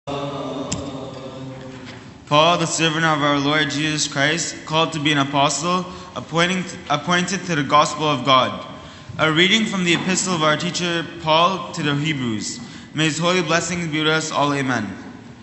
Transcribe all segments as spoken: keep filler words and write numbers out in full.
Paul, the servant of our Lord Jesus Christ, called to be an apostle, appointing, appointed to the gospel of God. A reading from the epistle of our teacher Paul to the Hebrews. May his holy blessings be with us all. Amen.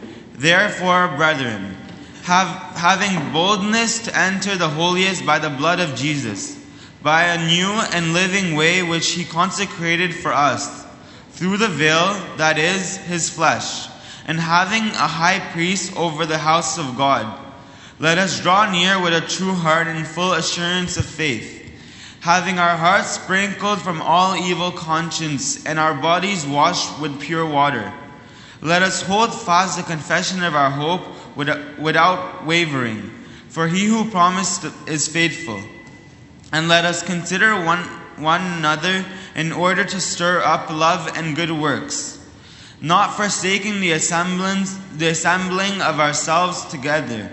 Therefore, brethren, have, having boldness to enter the holiest by the blood of Jesus, by a new and living way which he consecrated for us, through the veil, that is, his flesh, and having a high priest over the house of God, let us draw near with a true heart and full assurance of faith, having our hearts sprinkled from all evil conscience and our bodies washed with pure water. Let us hold fast the confession of our hope without wavering, for he who promised is faithful. And let us consider one, one another in order to stir up love and good works, not forsaking the assemblance, the assembling of ourselves together,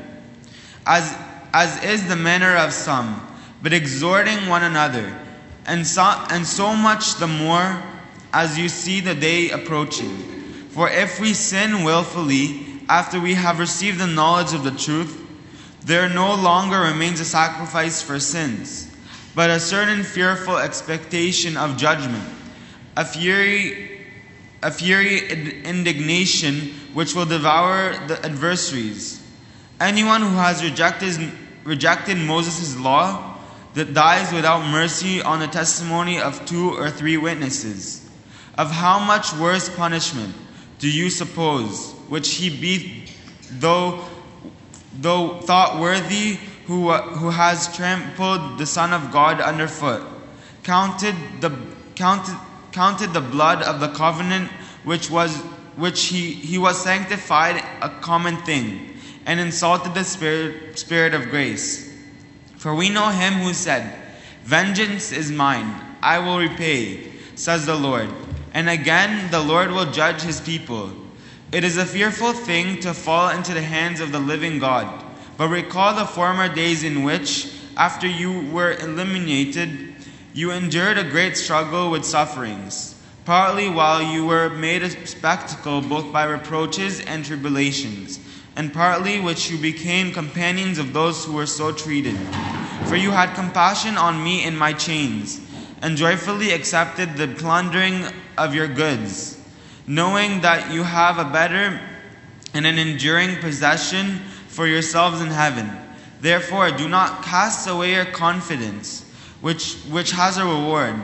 as, as is the manner of some, but exhorting one another, and so, and so much the more as you see the day approaching. For if we sin willfully, after we have received the knowledge of the truth, there no longer remains a sacrifice for sins, but a certain fearful expectation of judgment, a fury, a fury indignation which will devour the adversaries. Anyone who has rejected, rejected Moses' law, that dies without mercy on the testimony of two or three witnesses. Of how much worse punishment do you suppose, which he beat, though, though thought worthy, who, who has trampled the Son of God underfoot, counted the, counted, counted the blood of the covenant which was which he, he was sanctified a common thing, and insulted the Spirit, Spirit of grace. For we know him who said, "Vengeance is mine, I will repay, says the Lord." And again, the Lord will judge his people. It is a fearful thing to fall into the hands of the living God. But recall the former days in which, after you were eliminated, you endured a great struggle with sufferings, partly while you were made a spectacle both by reproaches and tribulations, and partly which you became companions of those who were so treated. For you had compassion on me in my chains, and joyfully accepted the plundering of your goods, knowing that you have a better and an enduring possession for yourselves in heaven. Therefore, do not cast away your confidence, which which has a reward.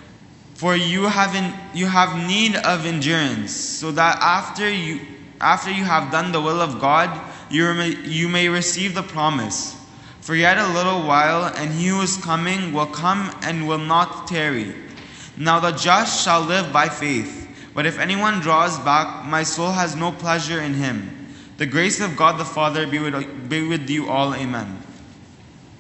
For you have in, you have need of endurance, so that after you after you have done the will of God, you may, you may receive the promise. For yet a little while, and he who is coming will come and will not tarry. Now the just shall live by faith. But if anyone draws back, my soul has no pleasure in him. The grace of God the Father be with, be with you all. Amen.